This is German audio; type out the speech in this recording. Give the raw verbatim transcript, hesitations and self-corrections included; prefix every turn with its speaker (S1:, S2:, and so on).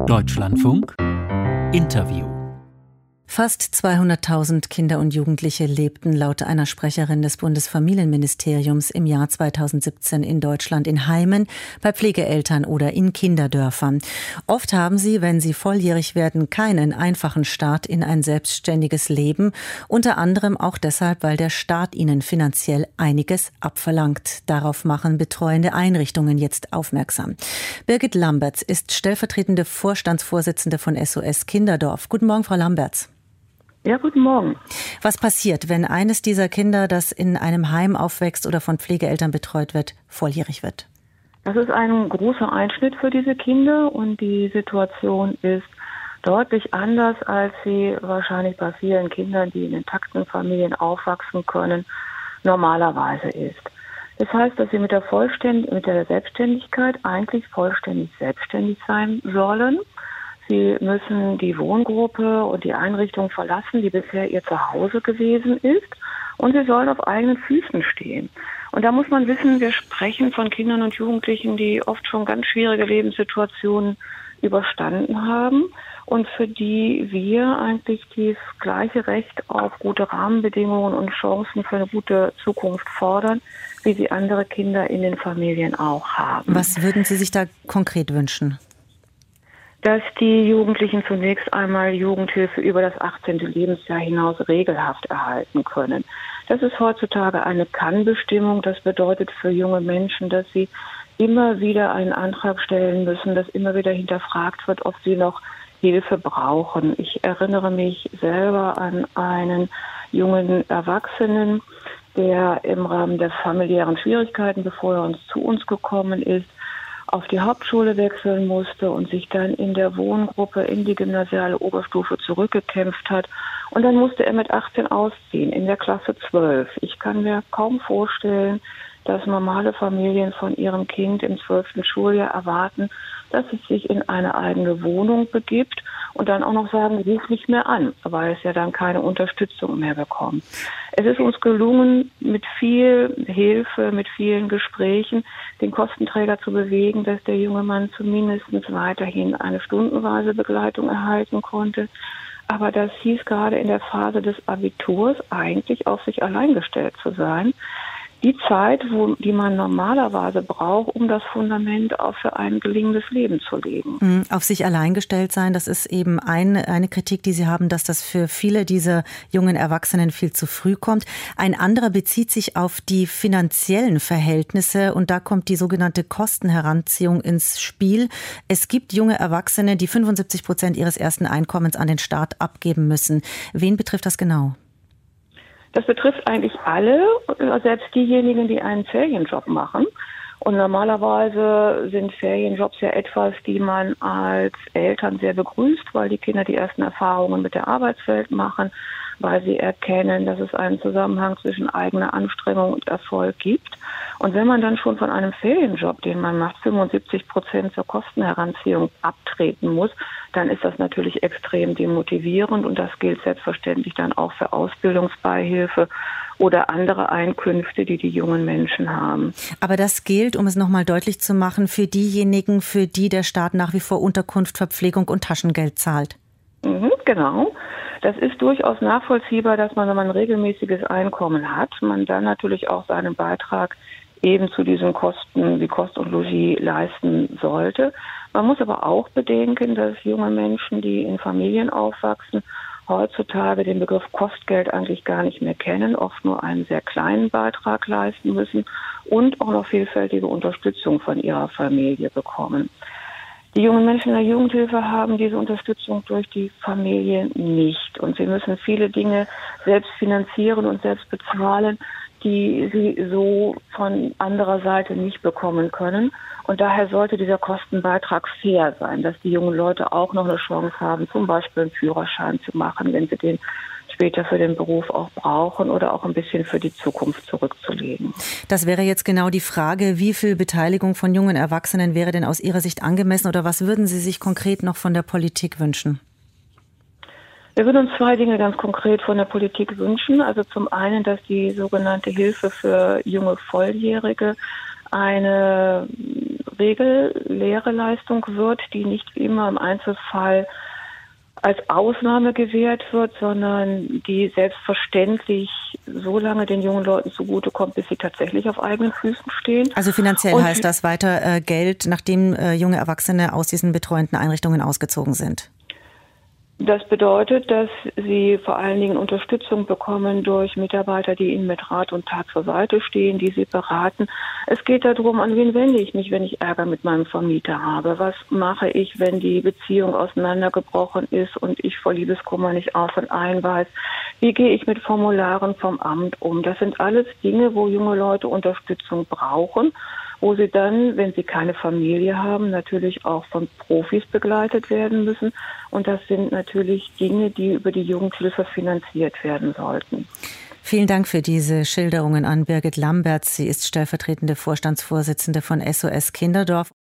S1: Deutschlandfunk Interview.
S2: Fast zweihunderttausend Kinder und Jugendliche lebten laut einer Sprecherin des Bundesfamilienministeriums im Jahr zweitausendsiebzehn in Deutschland in Heimen, bei Pflegeeltern oder in Kinderdörfern. Oft haben sie, wenn sie volljährig werden, keinen einfachen Start in ein selbstständiges Leben, unter anderem auch deshalb, weil der Staat ihnen finanziell einiges abverlangt. Darauf machen betreuende Einrichtungen jetzt aufmerksam. Birgit Lamberts ist stellvertretende Vorstandsvorsitzende von S O S Kinderdorf. Guten Morgen, Frau Lamberts.
S3: Ja, guten Morgen.
S2: Was passiert, wenn eines dieser Kinder, das in einem Heim aufwächst oder von Pflegeeltern betreut wird, volljährig wird?
S3: Das ist ein großer Einschnitt für diese Kinder und die Situation ist deutlich anders, als sie wahrscheinlich bei vielen Kindern, die in intakten Familien aufwachsen können, normalerweise ist. Das heißt, dass sie mit der, Vollständ- mit der Selbstständigkeit eigentlich vollständig selbstständig sein sollen. Sie müssen die Wohngruppe und die Einrichtung verlassen, die bisher ihr Zuhause gewesen ist. Und sie sollen auf eigenen Füßen stehen. Und da muss man wissen, wir sprechen von Kindern und Jugendlichen, die oft schon ganz schwierige Lebenssituationen überstanden haben und für die wir eigentlich das gleiche Recht auf gute Rahmenbedingungen und Chancen für eine gute Zukunft fordern, wie sie andere Kinder in den Familien auch haben.
S2: Was würden Sie sich da konkret wünschen?
S3: Dass die Jugendlichen zunächst einmal Jugendhilfe über das achtzehnte Lebensjahr hinaus regelhaft erhalten können. Das ist heutzutage eine Kann-Bestimmung. Das bedeutet für junge Menschen, dass sie immer wieder einen Antrag stellen müssen, dass immer wieder hinterfragt wird, ob sie noch Hilfe brauchen. Ich erinnere mich selber an einen jungen Erwachsenen, der im Rahmen der familiären Schwierigkeiten, bevor er uns zu uns gekommen ist, auf die Hauptschule wechseln musste und sich dann in der Wohngruppe in die gymnasiale Oberstufe zurückgekämpft hat. Und dann musste er mit achtzehn ausziehen, in der Klasse zwölf. Ich kann mir kaum vorstellen, dass normale Familien von ihrem Kind im zwölften Schuljahr erwarten, dass es sich in eine eigene Wohnung begibt und dann auch noch sagen, ruf nicht mehr an, weil es ja dann keine Unterstützung mehr bekommt. Es ist uns gelungen, mit viel Hilfe, mit vielen Gesprächen, den Kostenträger zu bewegen, dass der junge Mann zumindest weiterhin eine stundenweise Begleitung erhalten konnte. Aber das hieß gerade in der Phase des Abiturs eigentlich auf sich allein gestellt zu sein. Die Zeit, wo, die man normalerweise braucht, um das Fundament auch für ein gelingendes Leben zu legen.
S2: Auf sich allein gestellt sein, das ist eben ein, eine Kritik, die Sie haben, dass das für viele dieser jungen Erwachsenen viel zu früh kommt. Ein anderer bezieht sich auf die finanziellen Verhältnisse und da kommt die sogenannte Kostenheranziehung ins Spiel. Es gibt junge Erwachsene, die fünfundsiebzig Prozent ihres ersten Einkommens an den Staat abgeben müssen. Wen betrifft das genau?
S3: Das betrifft eigentlich alle, selbst diejenigen, die einen Ferienjob machen. Und normalerweise sind Ferienjobs ja etwas, die man als Eltern sehr begrüßt, weil die Kinder die ersten Erfahrungen mit der Arbeitswelt machen, weil sie erkennen, dass es einen Zusammenhang zwischen eigener Anstrengung und Erfolg gibt. Und wenn man dann schon von einem Ferienjob, den man macht, fünfundsiebzig Prozent zur Kostenheranziehung abtreten muss, dann ist das natürlich extrem demotivierend und das gilt selbstverständlich dann auch für Ausbildungsbeihilfe oder andere Einkünfte, die die jungen Menschen haben.
S2: Aber das gilt, um es nochmal deutlich zu machen, für diejenigen, für die der Staat nach wie vor Unterkunft, Verpflegung und Taschengeld zahlt.
S3: Mhm, genau. Das ist durchaus nachvollziehbar, dass man, wenn man ein regelmäßiges Einkommen hat, man dann natürlich auch seinen Beitrag eben zu diesen Kosten wie Kost und Logis leisten sollte. Man muss aber auch bedenken, dass junge Menschen, die in Familien aufwachsen, heutzutage den Begriff Kostgeld eigentlich gar nicht mehr kennen, oft nur einen sehr kleinen Beitrag leisten müssen und auch noch vielfältige Unterstützung von ihrer Familie bekommen. Die jungen Menschen in der Jugendhilfe haben diese Unterstützung durch die Familie nicht und sie müssen viele Dinge selbst finanzieren und selbst bezahlen, die sie so von anderer Seite nicht bekommen können. Und daher sollte dieser Kostenbeitrag fair sein, dass die jungen Leute auch noch eine Chance haben, zum Beispiel einen Führerschein zu machen, wenn sie den später für den Beruf auch brauchen oder auch ein bisschen für die Zukunft zurückzulegen.
S2: Das wäre jetzt genau die Frage, wie viel Beteiligung von jungen Erwachsenen wäre denn aus Ihrer Sicht angemessen oder was würden Sie sich konkret noch von der Politik wünschen?
S3: Wir würden uns zwei Dinge ganz konkret von der Politik wünschen. Also zum einen, dass die sogenannte Hilfe für junge Volljährige eine reguläre Leistung wird, die nicht immer im Einzelfall als Ausnahme gewährt wird, sondern die selbstverständlich so lange den jungen Leuten zugutekommt, bis sie tatsächlich auf eigenen Füßen stehen.
S2: Also finanziell
S3: Und
S2: heißt das weiter äh, Geld, nachdem äh, junge Erwachsene aus diesen betreuenden Einrichtungen ausgezogen sind?
S3: Das bedeutet, dass sie vor allen Dingen Unterstützung bekommen durch Mitarbeiter, die ihnen mit Rat und Tat zur Seite stehen, die sie beraten. Es geht darum, an wen wende ich mich, wenn ich Ärger mit meinem Vermieter habe? Was mache ich, wenn die Beziehung auseinandergebrochen ist und ich vor Liebeskummer nicht auf und ein weiß? Wie gehe ich mit Formularen vom Amt um? Das sind alles Dinge, wo junge Leute Unterstützung brauchen, wo sie dann, wenn sie keine Familie haben, natürlich auch von Profis begleitet werden müssen. Und das sind natürlich Dinge, die über die Jugendhilfe finanziert werden sollten.
S2: Vielen Dank für diese Schilderungen an Birgit Lamberts. Sie ist stellvertretende Vorstandsvorsitzende von S O S Kinderdorf.